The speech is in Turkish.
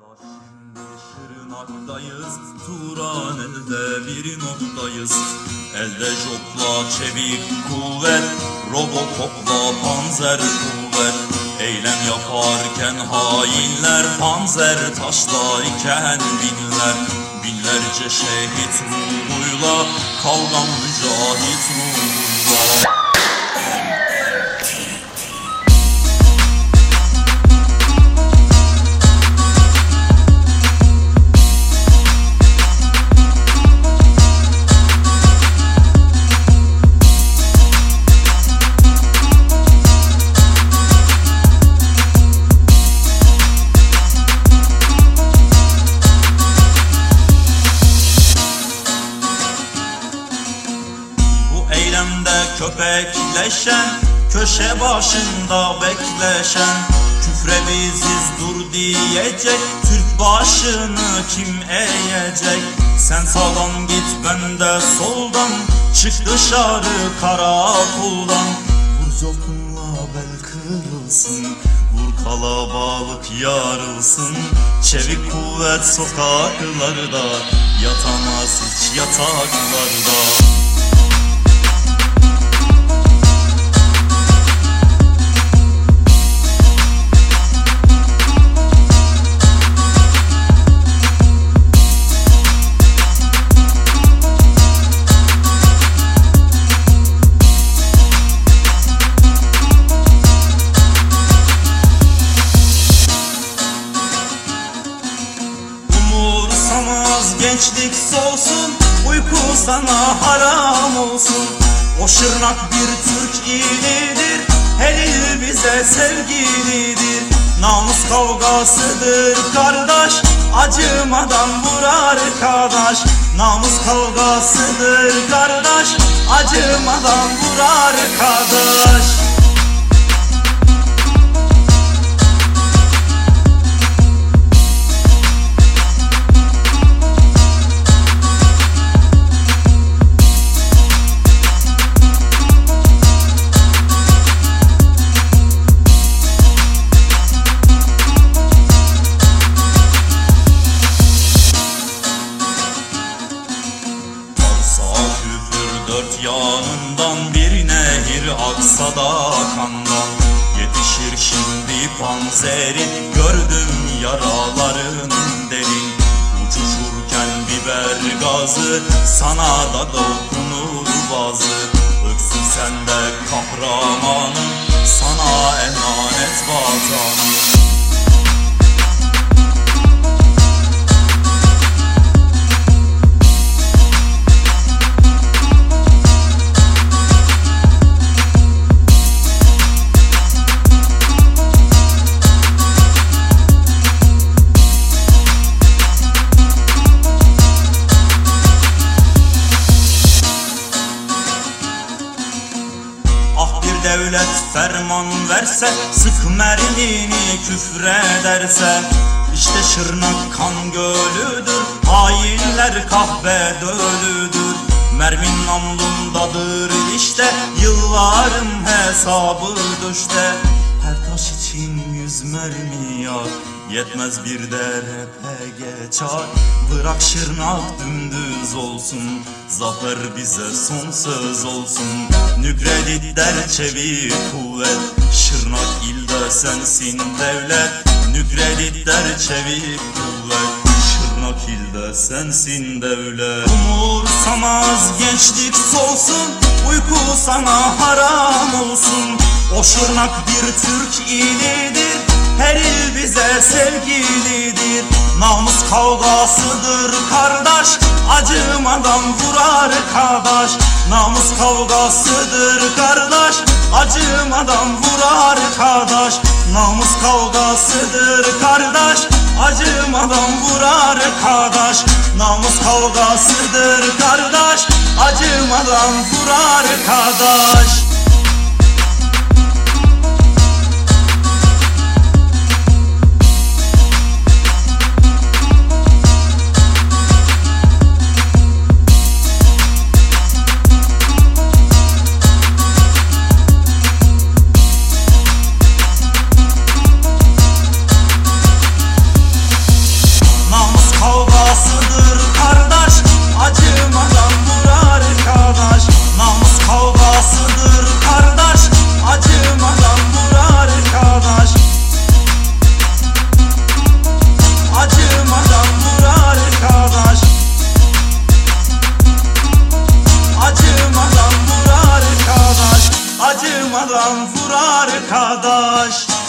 Şimdi Şırnak'tayız, Turan elde bir noktayız. Elde jopla çevik kuvvet, Robocop'la panzer kuvvet. Eylem yaparken hainler, panzer taşlarken binler. Binlerce şehit ruhuyla, kavgan mücahit ruhuyla. Köpekleşen, köşe başında bekleşen, küfre biziz dur diyecek, Türk başını kim eğecek? Sen sağdan git, ben de soldan, çık dışarı karakoldan. Vur zopunla bel kırılsın, vur kalabalık yarılsın. Çevik kuvvet sokaklarda, yatamaz hiç yataklarda. Gençlik solsun, uyku sana haram olsun. O Şırnak bir Türk ilidir, her il bize sevgilidir. Namus kavgasıdır kardeş, acımadan vur arkadaş. Namus kavgasıdır kardeş, acımadan vur arkadaş. Dört yanından bir nehir aksa da kandan. Yetişir şimdi panzerin, gördüm yaraların derin. Uçuşurken biber gazı, sana da dokunur bazı. Öksün sen de kahramanım, sana emanet vatanım. Devlet ferman verse, sık mermini küfrederse. İşte Şırnak kan gölüdür, hainler kahve dölüdür. Mermin namlumdadır işte, yılların hesabı düşte. Her taş için 100 mermi yar, yetmez bir de RPG çar. Bırak Şırnak dümdüz olsun, zafer bize son söz olsun. Nükredit der çevik kuvvet, Şırnak ilde sensin devlet. Nükredit der çevik kuvvet, Şırnak ilde sensin devlet. Umursamaz gençlik solsun, uyku sana haram olsun. O Şırnak bir Türk ilidir, her il bize sevgilidir. Namus kavgasıdır kardeş, acımadan vur arkadaş. Namus kavgasıdır kardeş, acımadan vur arkadaş. Namus kavgasıdır kardeş, acımadan vur arkadaş. Namus kavgasıdır kardeş, acımadan vur arkadaş. adam vur arkadaş.